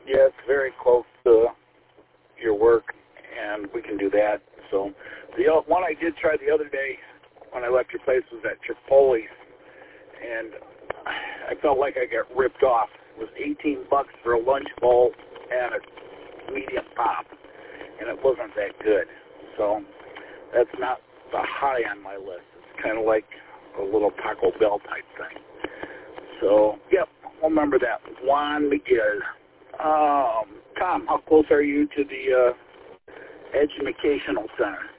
Yeah, it's very close to your work, and we can do that. So the one I did try the other day when I left your place was at Chipotle's, and I felt like I got ripped off. It was $18 for a lunch bowl and a medium pop, and it wasn't that good. So that's not the high on my list. It's kind of like a little Taco Bell type thing. So, yep, I'll remember that. Juan Miguel. Tom, how close are you to the Educational Center?